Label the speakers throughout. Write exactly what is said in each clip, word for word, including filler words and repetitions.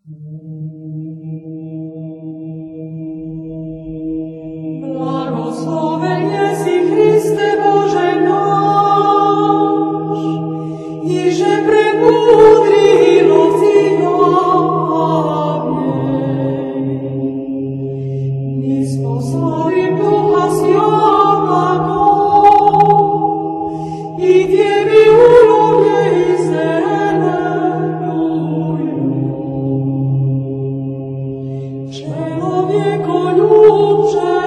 Speaker 1: Blagosloven jesi Hriste Bože naš, iže pремудри lovci novije. Nismo slovim Duha Svjatoga, i Tebi ulobje i zelenuju. Čelovjekoljubče,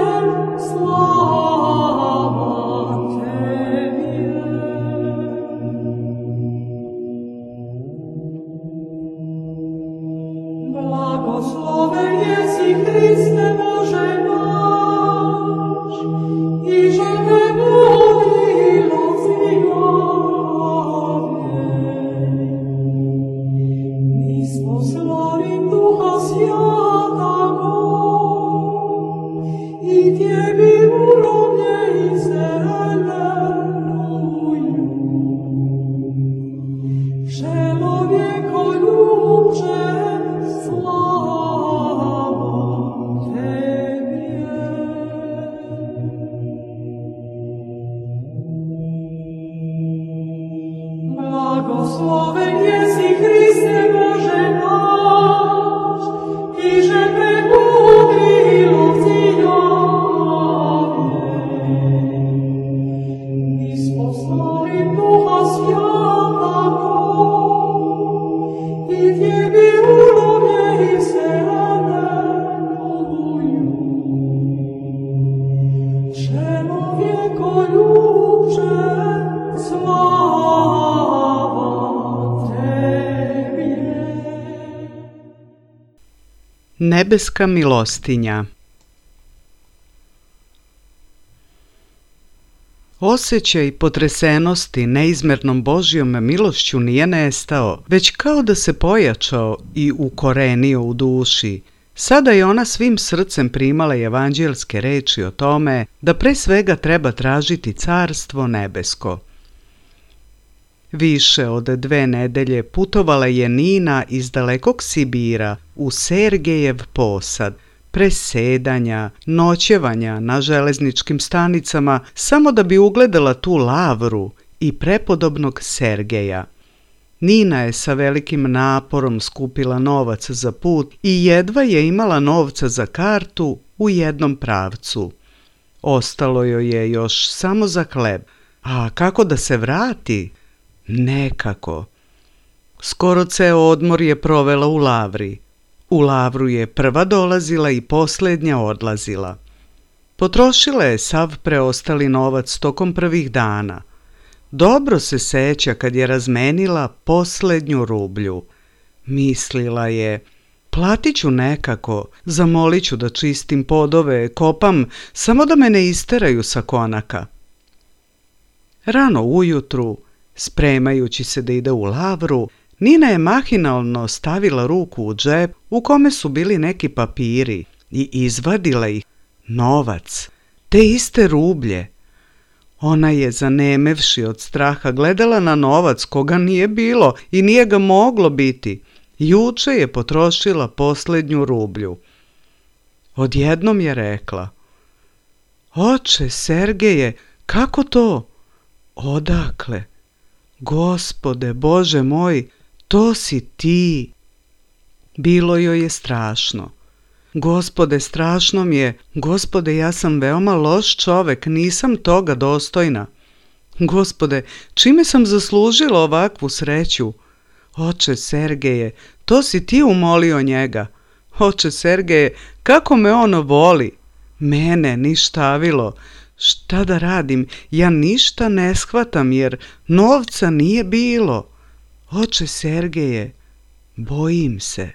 Speaker 1: slava Tebi. Blagosloven jesi Hriste Bože naš, iže pремудri lovci novije. Nismo slovim Duha Svjatoga, i Tebi ulobje i zelenuju. Čelovjekoljubče, slava Tebi. Blagosloven jesi Hriste Bože naš, iže pремудri lovci novije. Nismo slovim Duha Svjatoga, i Tebi ulobje i zelenuju. Čelovjekoljubče, slava Tebi.
Speaker 2: Nebeska milostinja. Osjećaj potresenosti neizmernom Božjom milošću nije nestao, već kao da se pojačao i ukorenio u duši. Sada je ona svim srcem primala evanđelske reči o tome da pre svega treba tražiti carstvo nebesko. Više od dve nedelje putovala je Nina iz dalekog Sibira u Sergejev posad, presedanja, noćevanja na železničkim stanicama, samo da bi ugledala tu lavru i prepodobnog Sergeja. Nina je sa velikim naporom skupila novac za put i jedva je imala novca za kartu u jednom pravcu. Ostalo joj je još samo za hleb. A kako da se vrati? Nekako. Skoro ceo odmor je provela u lavri. U lavru je prva dolazila i posljednja odlazila. Potrošila je sav preostali novac tokom prvih dana. Dobro se seća kad je razmenila posljednju rublju. Mislila je, platit ću nekako, zamolit ću da čistim podove, kopam, samo da me ne isteraju sa konaka. Rano ujutru, spremajući se da ide u lavru, Nina je mahinalno stavila ruku u džep u kome su bili neki papiri i izvadila ih. Novac, te iste rublje. Ona je, zanemevši od straha, gledala na novac koga nije bilo i nije ga moglo biti. Juče je potrošila posljednju rublju. Odjednom je rekla: Oče Sergeje, kako to? Odakle? Gospode, Bože moj, to si ti. Bilo joj je strašno. Gospode, strašno mi je. Gospode, ja sam veoma loš čovek, nisam toga dostojna. Gospode, čime sam zaslužila ovakvu sreću? Oče Sergeje, to si ti umolio njega. Oče Sergeje, kako me ono voli. Mene ništavilo. Šta da radim? Ja ništa ne shvatam jer novca nije bilo. Oče Sergeje, bojim se.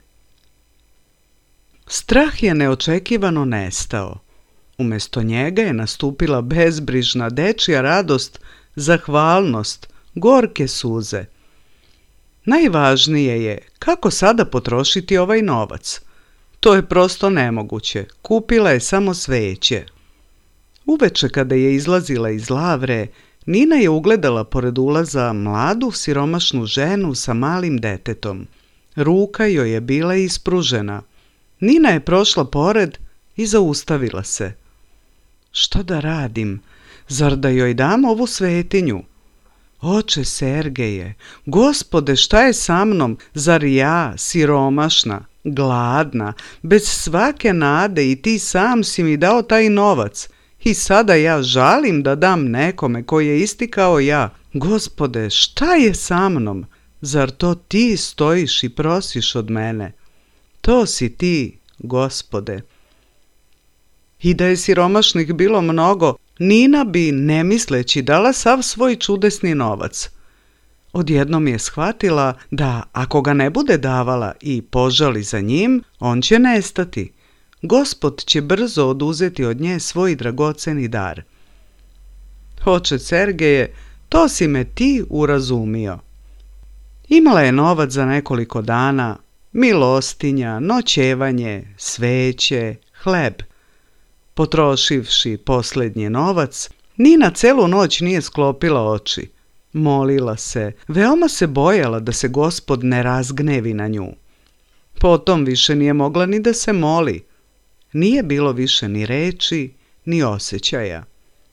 Speaker 2: Strah je neočekivano nestao. Umjesto njega je nastupila bezbrižna dečija radost, zahvalnost, gorke suze. Najvažnije je kako sada potrošiti ovaj novac. To je prosto nemoguće. Kupila je samo sveće. Uveče kada je izlazila iz lavre, Nina je ugledala pored ulaza mladu siromašnu ženu sa malim detetom. Ruka joj je bila ispružena. Nina je prošla pored i zaustavila se. Šta da radim? Zar da joj dam ovu svetinju? Oče Sergeje, Gospode, šta je sa mnom? Zar ja, siromašna, gladna, bez svake nade i ti sam si mi dao taj novac i sada ja žalim da dam nekome koji je isti kao ja. Gospode, šta je sa mnom? Zar to ti stojiš i prosiš od mene? To si ti, Gospode. I da je siromašnih bilo mnogo, Nina bi, ne misleći, dala sav svoj čudesni novac. Odjednom je shvatila da ako ga ne bude davala i požali za njim, on će nestati. Gospod će brzo oduzeti od nje svoj dragoceni dar. Oče Sergeje, to si me ti urazumio. Imala je novac za nekoliko dana, milostinja, noćevanje, sveće, hleb. Potrošivši posljednji novac, Nina celu noć nije sklopila oči. Molila se, veoma se bojala da se Gospod ne razgnevi na nju. Potom više nije mogla ni da se moli. Nije bilo više ni reči, ni osjećaja.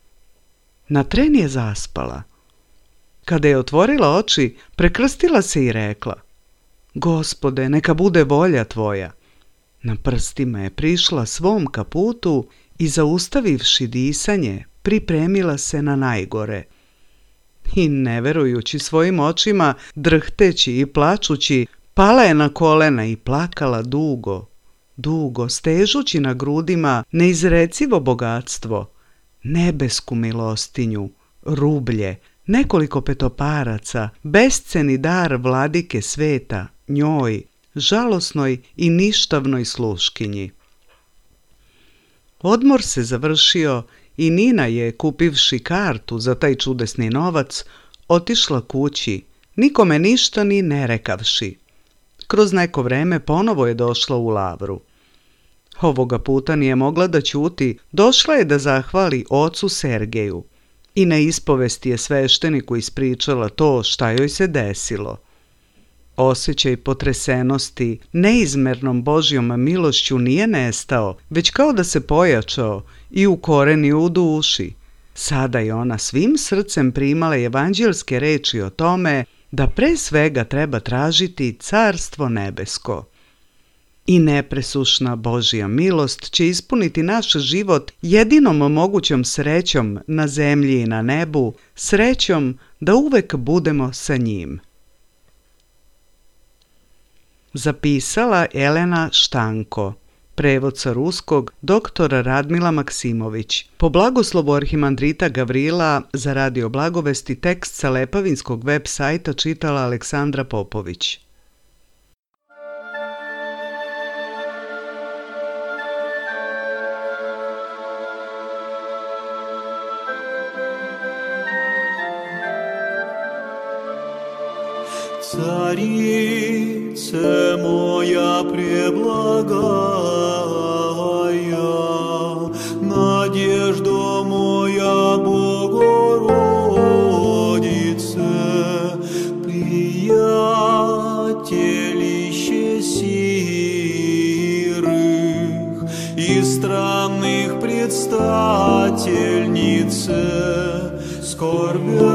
Speaker 2: Na tren je zaspala. Kada je otvorila oči, prekrstila se i rekla: Gospode, neka bude volja tvoja. Na prstima je prišla svom kaputu i zaustavivši disanje, pripremila se na najgore. I ne verujući svojim očima, drhteći i plačući, pala je na kolena i plakala dugo, dugo, stežući na grudima neizrecivo bogatstvo, nebesku milostinju, rublje, nekoliko petoparaca, besceni dar vladike sveta, njoj, žalosnoj i ništavnoj sluškinji. Odmor se završio i Nina je, kupivši kartu za taj čudesni novac, otišla kući, nikome ništa ni ne rekavši. Kroz neko vreme ponovo je došla u Lavru. Ovoga puta nije mogla da ćuti, došla je da zahvali ocu Sergeju i na ispovesti je svešteniku ispričala to šta joj se desilo. Osjećaj potresenosti neizmernom Božjom milošću nije nestao, već kao da se pojačao i ukorenio u duši. Sada je ona svim srcem primala evanđelske reči o tome da pre svega treba tražiti carstvo nebesko. I nepresušna Božja milost će ispuniti naš život jedinom mogućom srećom na zemlji i na nebu, srećom da uvek budemo sa njim. Zapisala Elena Štanko, prevod sa ruskog doktora Radmila Maksimović. Po blagoslovu arhimandrita Gavrila za Radio Blagovesti tekst sa Lepavinskog web sajta čitala Aleksandra Popović.
Speaker 1: Царице моя преблагая, надежда моя Богородице, приятелище сирых и странных предстательнице, скорбя